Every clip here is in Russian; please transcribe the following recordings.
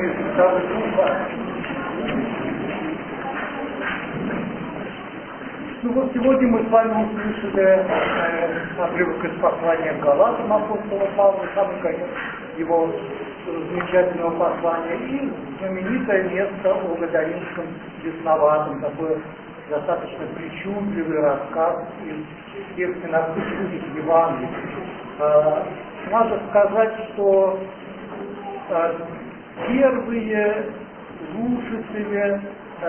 Ну вот сегодня мы с вами услышали отрывок из послания к Галатам апостола Павла, самый конец его замечательного послания, и знаменитое место о Гадаринском бесноватом, такой достаточно причудливый рассказ из всех синопсических Евангелий. Надо сказать, что первые слушатели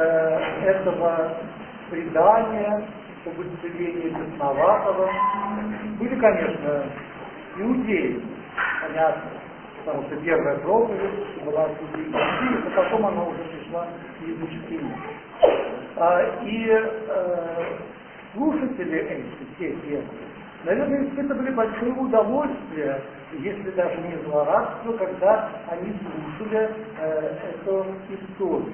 этого предания об исцелении бесноватого были, конечно, иудеи, понятно, потому что первая проповедь была от иудеев, а потом она уже пришла в языческий мир. И слушатели эти, те первые, наверное, испытывали большое удовольствие, если даже не злорадство, когда они слушали эту историю.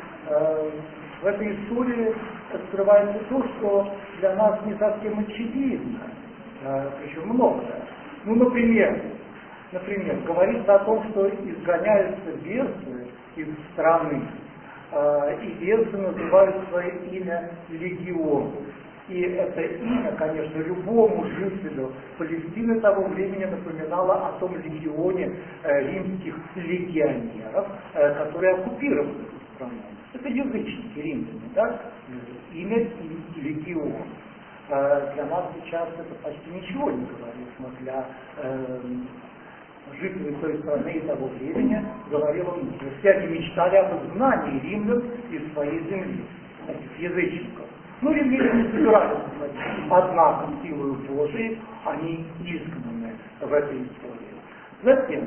В этой истории открывается то, что для нас не совсем очевидно, причем многое. Ну, например, говорится о том, что изгоняются бесы из страны, и бесы называют свое имя легион. И это имя, конечно, любому жителю Палестины того времени напоминало о том легионе римских легионеров, которые оккупировали эту страну. Это язычники римляне, да? Имя легион. Для нас сейчас это почти ничего не говорит, но для жителей той страны и того времени говорило много. Все они мечтали об изгнании римлян из своей земли, этих язычников. Ну, римляне не собирались, однако, силою Божией, они изгнаны в этой истории. Затем,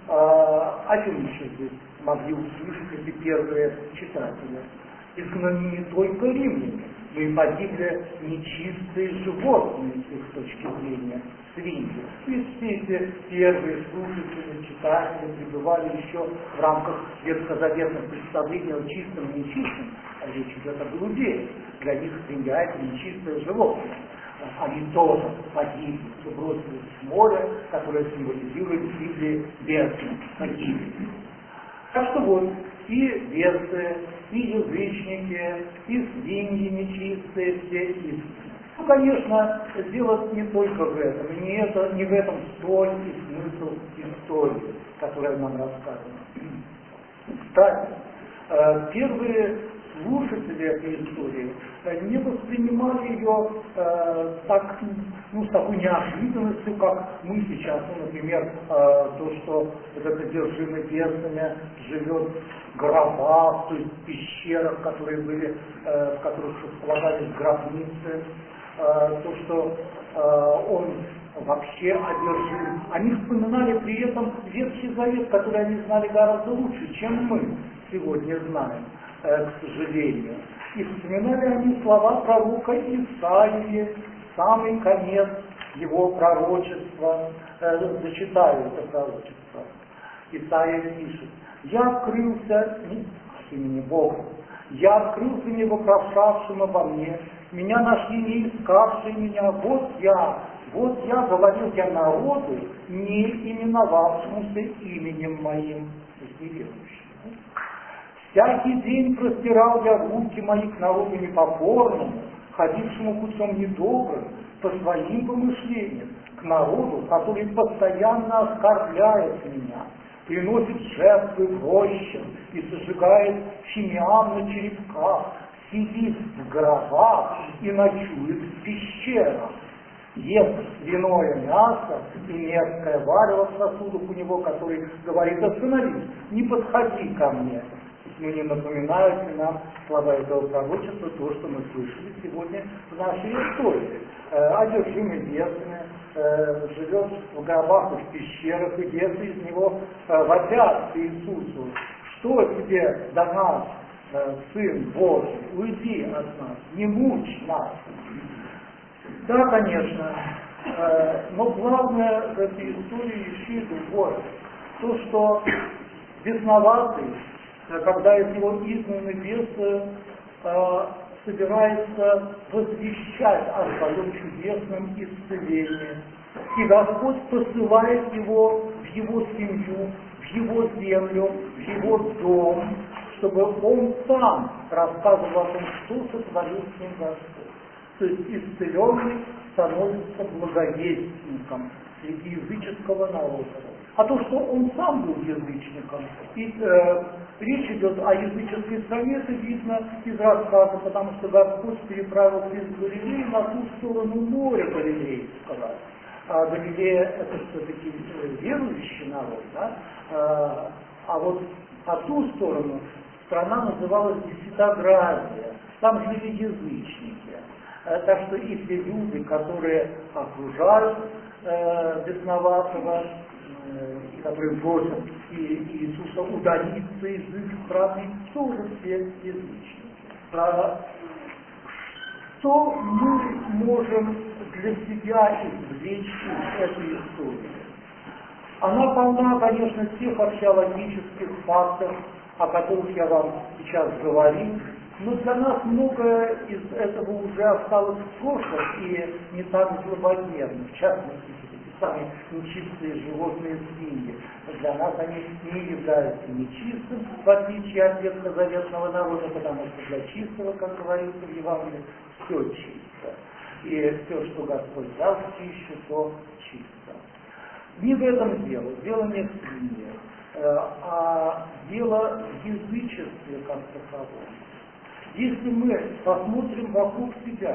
о чем еще здесь могли услышать эти первые читатели? Изгнаны не только римляне, но и погибли нечистые животные с их точки зрения, свиньи. И все эти первые слушатели, читатели пребывали еще в рамках ветхозаветных представлений о чистом и нечистом, а речь идет об иудеях. Для них свинья — это нечистое животное. Они тоже погибли, бросились в море, которое символизирует в Библии бездну. Так что вот, и бесы, и язычники, и свиньи нечистые, все изгнаны. Ну, конечно, дело не только в этом, и не в этом соль и смысл истории, которая нам рассказана. Кстати, первые слушатели этой истории не воспринимали ее с такой неожиданностью, как мы сейчас. Ну, например, то, что вот это одержимый бесами живет в гробах, то есть в пещерах, в которых располагались гробницы, то, что он вообще одержим. Они вспоминали при этом Ветхий Завет, который они знали гораздо лучше, чем мы сегодня знаем, к сожалению. И вспоминали они слова пророка Исаии, самый конец его пророчества. Зачитаю это пророчество. Исаия пишет: «Я открылся от имени Бога, я открылся не вопрошавшим обо мне, меня нашли не искавшие меня, вот я, говорил я народу, не именовавшемуся именем моим». То есть неверующим. «Всякий день простирал я руки мои к народу непокорному, ходившему путем недобрым, по своим помышлениям, к народу, который постоянно оскорбляет меня, приносит жертвы в рощах и сожигает фимиам на черепках, сидит в гробах и ночует в пещерах, ест свиное мясо и мерзкое варево в сосудах у него, который говорит: остановись, не подходи ко мне». Но не напоминают ли нам слова этого пророчества то, что мы слышали сегодня в нашей истории? Одержимый бесами, живет в гробах и в пещерах, и бесы из него вопят Иисусу: «Что тебе до нас, Сын Божий? Уйди от нас, не мучь нас». Да, конечно, но главное в этой истории еще и другое. То, что бесноватый, когда из него изгнаны бесы, собирается возвещать о своем чудесном исцелении. И Господь посылает его в его семью, в его землю, в его дом, чтобы он сам рассказывал о том, что сотворил с ним Господь. То есть исцеленный становится благовестником среди языческого народа. А то, что он сам был язычником, и речь идет о языческой стране, это видно из рассказа, потому что Господь переправил из Галилеи на ту сторону моря Галилейского. А Галилея это все-таки верующий народ, да? А вот по ту сторону страна называлась Десятоградия, там жили язычники. Так что и те люди, которые окружают бесноватого, и которые просят Иисуса удалиться из их страны, тоже все язычники. Что мы можем для себя извлечь из этой истории? Она полна, конечно, тех археологических фактов, о которых я вам сейчас говорил, но для нас многое из этого уже осталось в прошлом и не так злободневно. В частности, эти самые нечистые животные свиньи. Для нас они не являются нечистым, в отличие от ветхозаветного народа, потому что для чистого, как говорится в Евангелии, все чисто. И все, что Господь дал в пищу, то чисто. Не в этом дело. Дело не в свиньях, а дело в язычестве как таковом. Если мы посмотрим вокруг себя,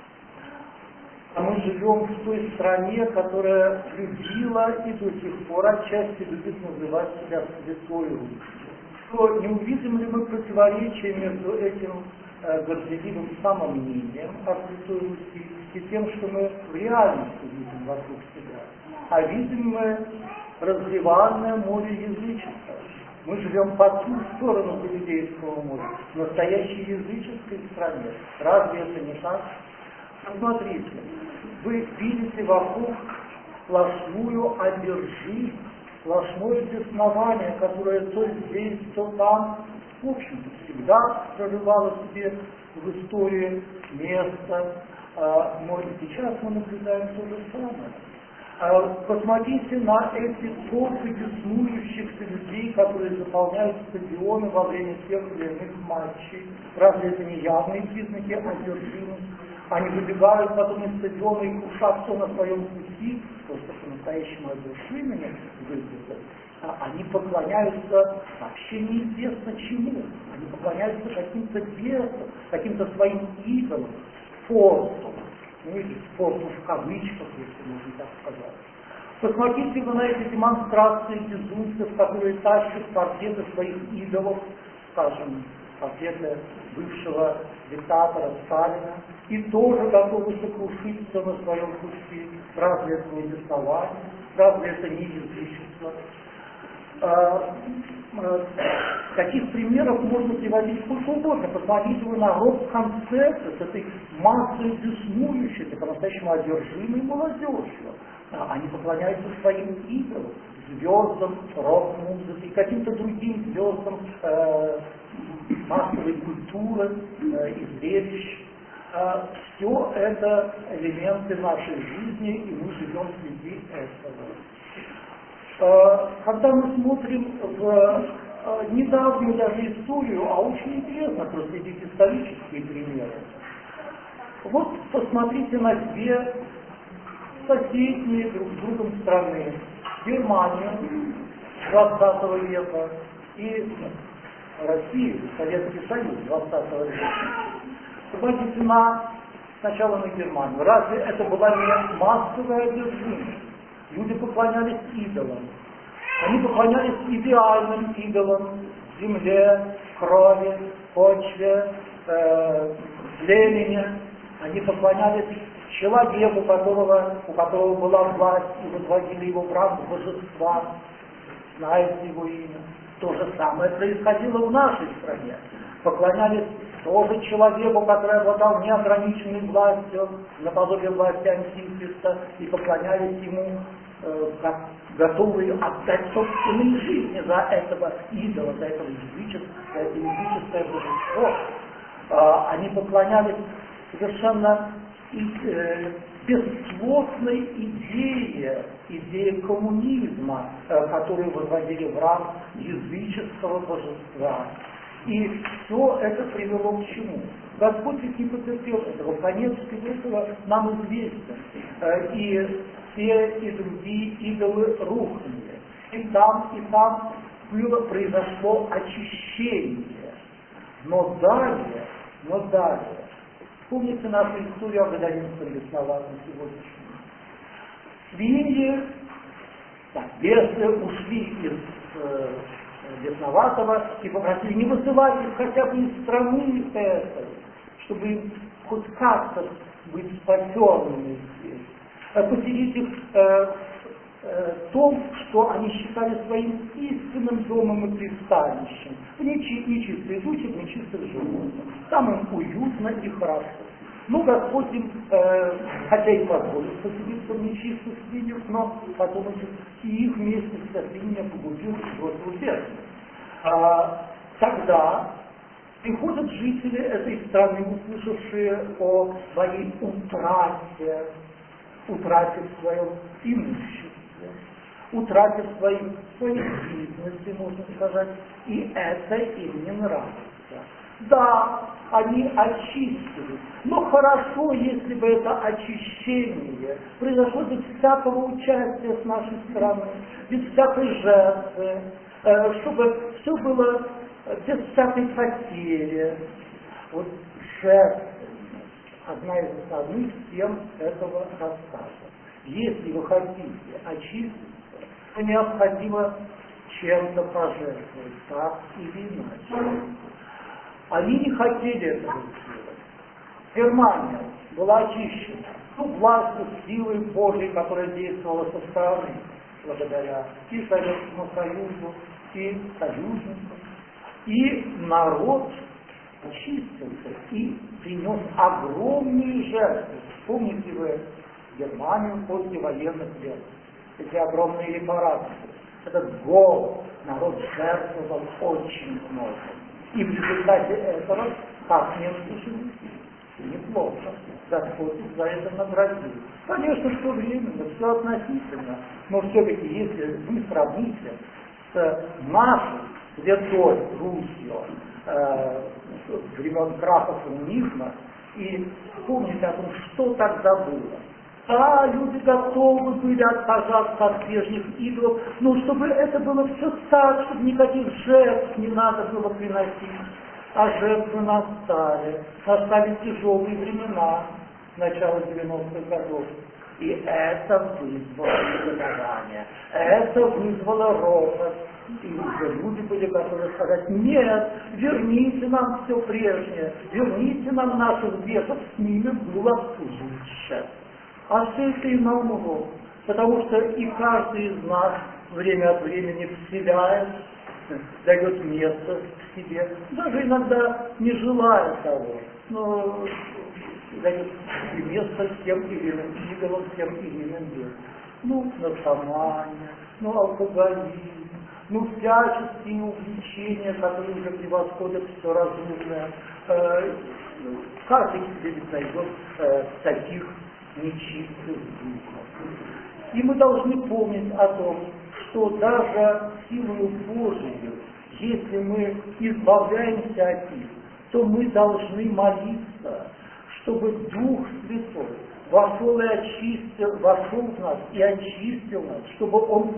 а мы живем в той стране, которая любила и до сих пор отчасти любит называть себя Святой Русью, то не увидим ли мы противоречия между этим горделивым самомнением о Святой Руси и тем, что мы в реальности видим вокруг себя? А видим мы разливанное море язычества. Мы живем по ту сторону Галилейского моря, в настоящей языческой стране. Разве это не так? Посмотрите, вы видите вокруг сплошную одержимость, сплошное беснование, которое то здесь, то там, в общем-то, всегда прорывало себе в истории место. Но и сейчас мы наблюдаем то же самое. Посмотрите на эти толпы беснующихся людей, которые заполняют стадионы во время тех или иных матчей. Разве это не явные признаки одержимости? Они выбегают потом из стадиона и крушат все на своем пути, просто по-настоящему одержимыми выглядят. Они поклоняются вообще неизвестно чему. Они поклоняются каким-то бесам, каким-то своим идолам, спорту. Ну или спорту в кавычках, если можно так сказать. Посмотрите вы на эти демонстрации безумцев, которые тащат портреты своих идолов, скажем, портреты бывшего диктатора Сталина, и тоже готовы сокрушить все на своем пути. Разве это не беснование? Разве это не язычество? Таких примеров можно приводить сколько угодно. Посмотрите вы на рок-концерты с этой массой беснующейся, по-настоящему одержимой молодежью. Они поклоняются своим идолам, звездам рок-музыки, каким-то другим звездам массовой культуры и зрелищ. Все это элементы нашей жизни, и мы живем среди этого. Когда мы смотрим в недавнюю даже историю, а очень интересно проследить исторические примеры. Вот посмотрите на две соседние друг с другом страны. Германию 20 века и Россию, Советский Союз 20 века. Посмотрите сначала на Германию. Разве это была не массовая одержимость? Люди поклонялись идолам. Они поклонялись идеальным идолам, земле, крови, почве, племени. Они поклонялись человеку, у которого была власть, и возводили его в ранг божества, зная его имя. То же самое происходило в нашей стране. Поклонялись тоже человеку, который обладал неограниченной властью, наподобие власти Антихриста, и поклонялись ему, как готовые отдать собственные жизни за этого идола, за это языческое божество. Они поклонялись совершенно бесплотной идее коммунизма, которую возводили в ранг языческого божества. И все это привело к чему? Господь ведь не потерпел этого, конец всего этого нам известен. И те, и другие идолы рухнули. И там произошло очищение. Но далее, помните нашу историю о Гадаринском бесноватом сегодняшнем? Свиньи, бесы ушли из бесноватого и попросили не высылать их хотя бы из страны этой, чтобы им хоть как-то быть спасенными здесь. Поселить их в том, что они считали своим истинным домом и пристанищем, в нечистых духе, в нечистых животных. Там им уютно и хорошо. Ну, Господь им, хотя и позволил поселиться в нечистых свиньях, но потом и их вместе со свиньями погубил и бросил в бездну. Тогда приходят жители этой страны, услышавшие о своей утрате в своем имуществе, утрате в своей бизнесе, можно сказать, и это им не нравится. Да, они очистились, но хорошо, если бы это очищение произошло без всякого участия с нашей стороны, без всякой жертвы, чтобы все было без всякой потери. Вот жертва одна из основных тем этого рассказа. Если вы хотите очиститься, то необходимо чем-то пожертвовать, так или иначе. Они не хотели этого сделать. Германия была очищена, властью, силой Божьей, которая действовала со стороны, благодаря и Советскому Союзу, и союзникам. И народ очистился и принес огромные жертвы. Помните вы Германию после военных лет? Эти огромные репарации. Этот голод народ жертвовал очень много. И в результате этого, как немцы жили, неплохо. Господь за это наградил. Конечно, что временно, все относительно. Но все-таки, если вы сравните с нашей святой Русью времен краха коммунизма и вспомните о том, что тогда было. Да, люди готовы были отказаться от прежних идолов, но чтобы это было все так, чтобы никаких жертв не надо было приносить. А жертвы настали тяжелые времена, начала 90-х годов. И это вызвало негодование, это вызвало ропот. И уже люди были готовы сказать: нет, верните нам все прежнее, верните нам наших бесов, с ними было лучше. А все это и нам урок, потому что и каждый из нас время от времени вселяет, дает место в себе, даже иногда не желая того, но дает и место тем или иным идолам, тем или иным бесам. Наркомания, алкоголизм, всяческие увлечения, которые уже превосходят все разумное. Каждый себе ведь найдет таких нечистых духов. И мы должны помнить о том, что даже силою Божией, если мы избавляемся от них, то мы должны молиться, чтобы Дух Святой вошел в нас и очистил нас, чтобы Он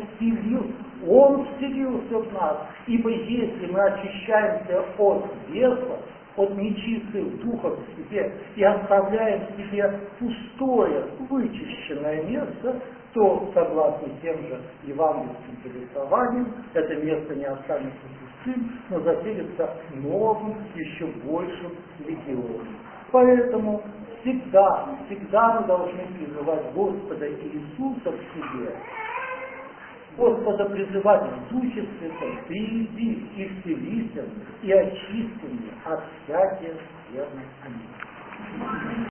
вселился в нас. Ибо если мы очищаемся от бесов, от нечистых духов в себе и оставляем в себе пустое, вычищенное место, то, согласно тем же евангельским повествованиям, это место не останется пустым, но заселится новым, еще большим легионом. Поэтому всегда мы должны призывать Господа Иисуса к себе, Господа призывать в Духе Святом: приди и вселися, и очисти меня от всяких верных. Аминь.